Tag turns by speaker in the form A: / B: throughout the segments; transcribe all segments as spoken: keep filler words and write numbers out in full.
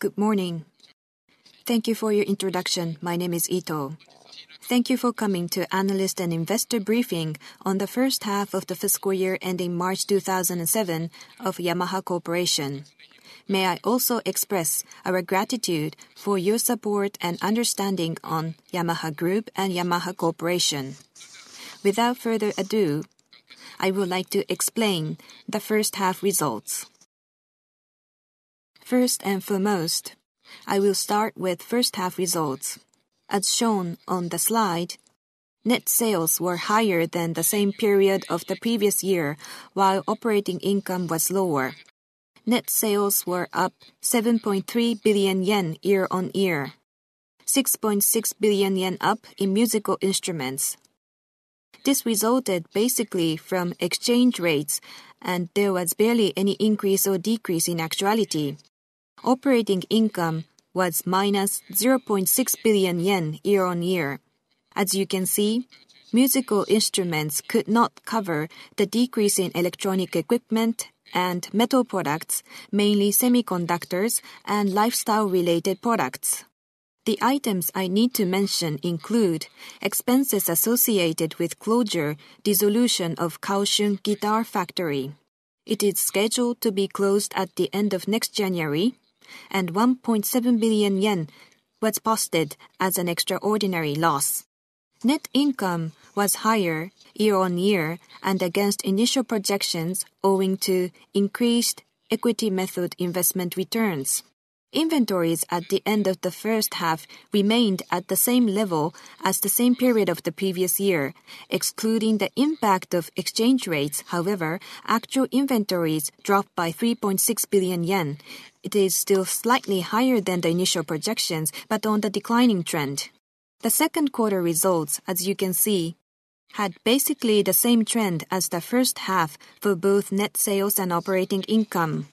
A: Good morning. Thank you for your introduction. My name is Ito. Thank you for coming to Analyst and Investor Briefing on the first half of the fiscal year ending March two thousand seven of Yamaha Corporation. May I also express our gratitude for your support and understanding on Yamaha Group and Yamaha Corporation. Without further ado, I would like to explain the first half results. First and foremost, I will start with first half results. As shown on the slide, net sales were higher than the same period of the previous year, while operating income was lower. Net sales were up seven point three billion yen year-on-year, six point six billion yen up in musical instruments. This resulted basically from exchange rates, and there was barely any increase or decrease in actuality. Operating income was minus zero point six billion yen year-on-year. As you can see, musical instruments could not cover the decrease in electronic equipment and metal products, mainly semiconductors and lifestyle-related products. The items I need to mention include expenses associated with closure, dissolution of Kaohsiung Guitar Factory. It is scheduled to be closed at the end of next January, and one point seven billion yen was posted as an extraordinary loss. Net income was higher year-on-year and against initial projections owing to increased equity method investment returns. Inventories at the end of the first half remained at the same level as the same period of the previous year. Excluding the impact of exchange rates, however, actual inventories dropped by three point six billion yen. It is still slightly higher than the initial projections, but on the declining trend. The second quarter results, as you can see, had basically the same trend as the first half for both net sales and operating income.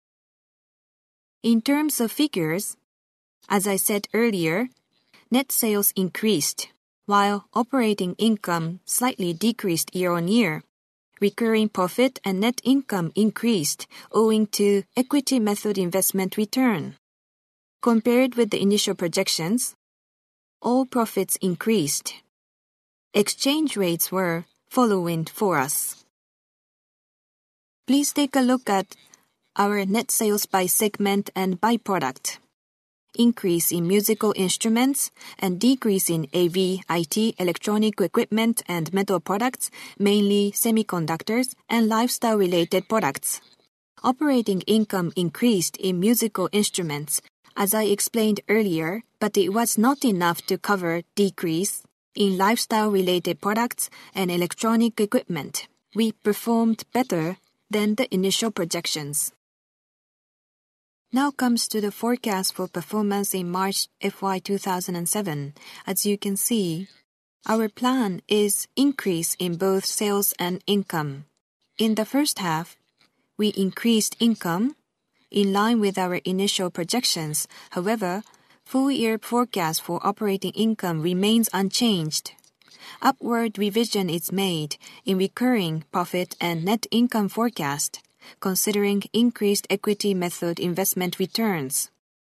A: In terms of figures, as I said earlier, net sales increased, while operating income slightly decreased year-on-year. Recurring profit and net income increased owing to equity method investment return. Compared with the initial projections, all profits increased. Exchange rates were following for us. Please take a look at our net sales by segment and by product. Increase in musical instruments and decrease in A V, I T, electronic equipment and metal products, mainly semiconductors and lifestyle-related products. Operating income increased in musical instruments, as I explained earlier, but it was not enough to cover decrease in lifestyle-related products and electronic equipment. We performed better than the initial projections. Now comes to the forecast for performance in March F Y two thousand seven. As you can see, our plan is increase in both sales and income. In the first half, we increased income in line with our initial projections. However, full-year forecast for operating income remains unchanged. Upward revision is made in recurring profit and net income forecast, considering increased equity method investment returns.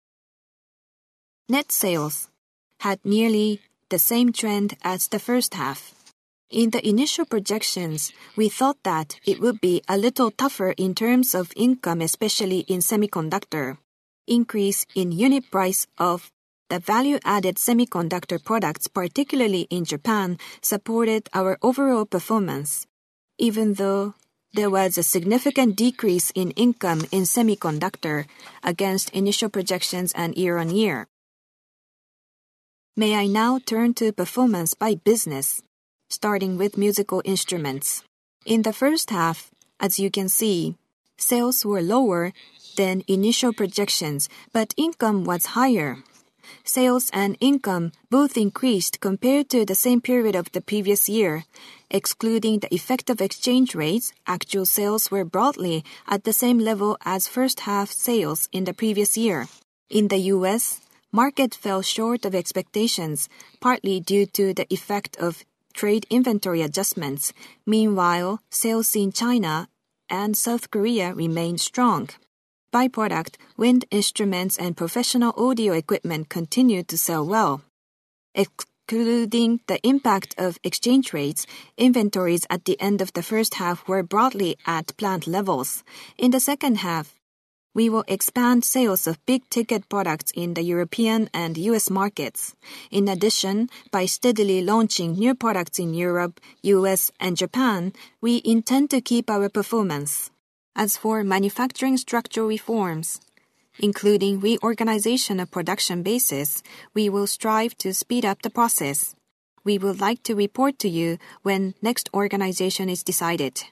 A: Net sales had nearly the same trend as the first half. In the initial projections, we thought that it would be a little tougher in terms of income, especially in semiconductor. Increase in unit price of the value-added semiconductor products, particularly in Japan, supported our overall performance, even though there was a significant decrease in income in semiconductor against initial projections and year-on-year. May I now turn to performance by business, starting with musical instruments. In the first half, as you can see, sales were lower than initial projections, but income was higher. Sales and income both increased compared to the same period of the previous year. Excluding the effect of exchange rates, actual sales were broadly at the same level as first half sales in the previous year. In the U S, market fell short of expectations, partly due to the effect of trade inventory adjustments. Meanwhile, sales in China and South Korea remained strong. By product, wind instruments and professional audio equipment continued to sell well. Excluding the impact of exchange rates, inventories at the end of the first half were broadly at planned levels. In the second half, we will expand sales of big-ticket products in the European and U S markets. In addition, by steadily launching new products in Europe, U S, and Japan, we intend to keep our performance. As for manufacturing structural reforms, including reorganization of production bases, we will strive to speed up the process. We would like to report to you when next organization is decided.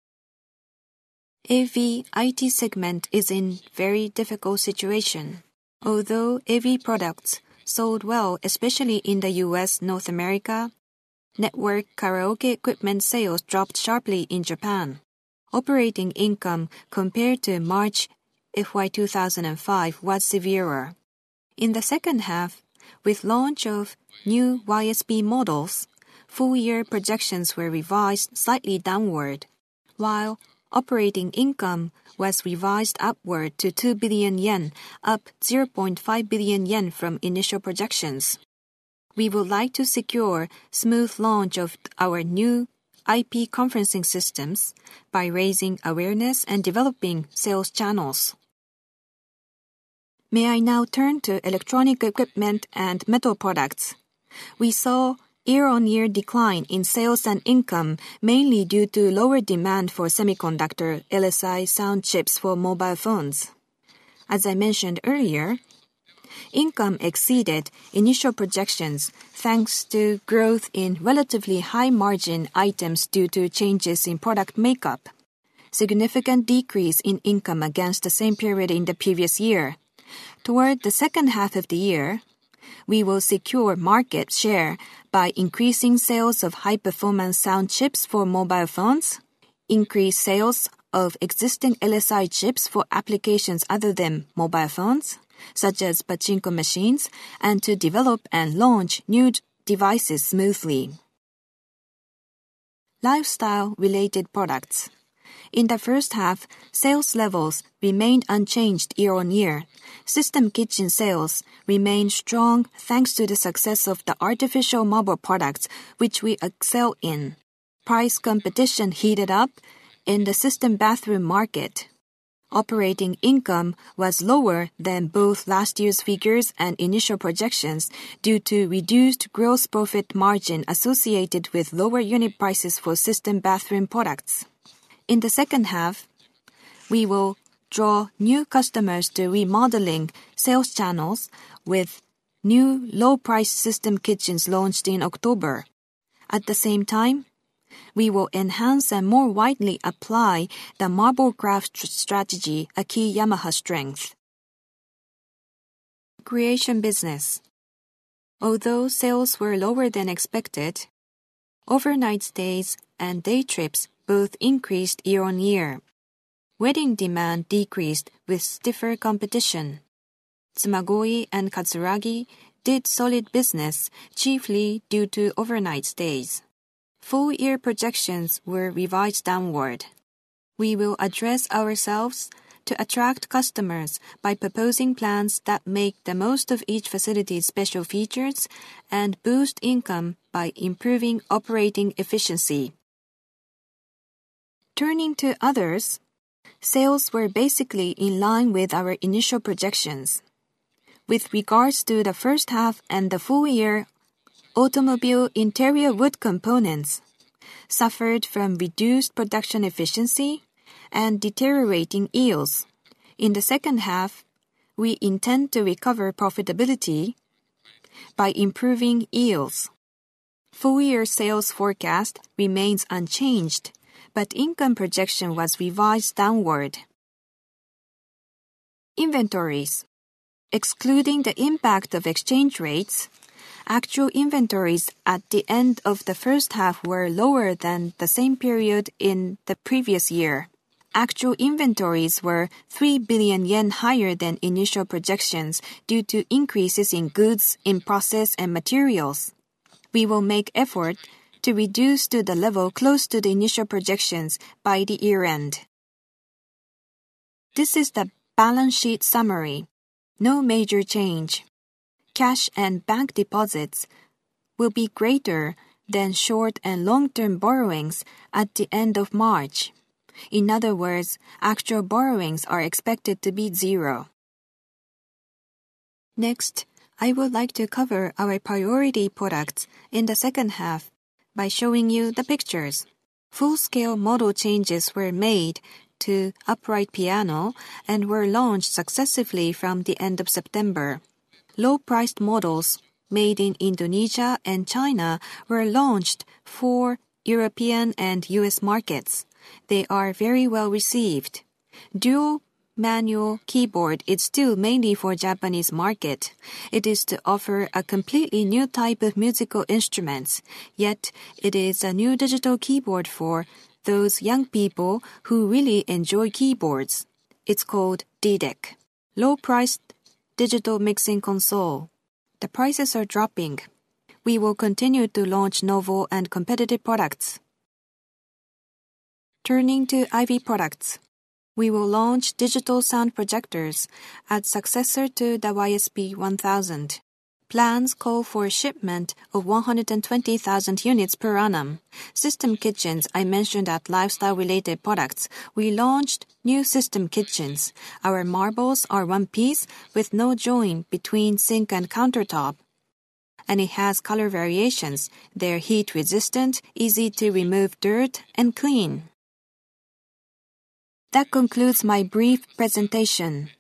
A: A V I T segment is in very difficult situation. Although A V products sold well, especially in the U S, North America, network karaoke equipment sales dropped sharply in Japan. Operating income compared to March F Y two thousand five was severer. In the second half, with launch of new Y S B models, full-year projections were revised slightly downward, while operating income was revised upward to two billion yen, up zero point five billion yen from initial projections. We would like to secure smooth launch of our new I P conferencing systems by raising awareness and developing sales channels. May I now turn to electronic equipment and metal products. We saw year-on-year decline in sales and income mainly due to lower demand for semiconductor L S I sound chips for mobile phones. As I mentioned earlier, income exceeded initial projections thanks to growth in relatively high-margin items due to changes in product makeup. Significant decrease in income against the same period in the previous year. Toward the second half of the year, we will secure market share by increasing sales of high-performance sound chips for mobile phones, increase sales of existing L S I chips for applications other than mobile phones, such as pachinko machines, and to develop and launch new devices smoothly. Lifestyle-related products. In the first half, sales levels remained unchanged year-on-year. System kitchen sales remained strong thanks to the success of the artificial marble products, which we excel in. Price competition heated up in the system bathroom market. Operating income was lower than both last year's figures and initial projections due to reduced gross profit margin associated with lower unit prices for system bathroom products. In the second half, we will draw new customers to remodeling sales channels with new low-price system kitchens launched in October. At the same time, we will enhance and more widely apply the marble craft strategy, a key Yamaha strength. Creation business. Although sales were lower than expected, overnight stays and day trips both increased year-on-year. Wedding demand decreased with stiffer competition. Tsumagoi and Katsuragi did solid business, chiefly due to overnight stays. Full-year projections were revised downward. We will address ourselves to attract customers by proposing plans that make the most of each facility's special features and boost income by improving operating efficiency. Turning to others, sales were basically in line with our initial projections. With regards to the first half and the full year, automobile interior wood components suffered from reduced production efficiency and deteriorating yields. In the second half, we intend to recover profitability by improving yields. Full-year sales forecast remains unchanged, but income projection was revised downward. Inventories. Excluding the impact of exchange rates, actual inventories at the end of the first half were lower than the same period in the previous year. Actual inventories were three billion yen higher than initial projections due to increases in goods in process and materials. We will make effort to reduce to the level close to the initial projections by the year-end. This is the Balance sheet summary. No major change. Cash and bank deposits will be greater than short and long-term borrowings at the end of March. In other words, actual borrowings are expected to be zero. Next, I would like to cover our priority products in the second half by showing you the pictures. Full-scale model changes were made to upright piano and were launched successively from the end of September. Low-priced models made in Indonesia and China were launched for European and U S markets. They are very well received. Dual manual keyboard is still mainly for Japanese market. It is to offer a completely new type of musical instruments, yet it is a new digital keyboard for those young people who really enjoy keyboards. It's called D D E C. Low-priced digital mixing console. The prices are dropping. We will continue to launch novel and competitive products. Turning to I V products. We will launch digital sound projectors as successor to the Y S P one thousand. Plans call for shipment of one hundred twenty thousand units per annum. System kitchens I mentioned at lifestyle-related products. We launched new system kitchens. Our marbles are one piece with no joint between sink and countertop. And it has color variations. They're heat-resistant, easy to remove dirt, and clean. That concludes my brief presentation.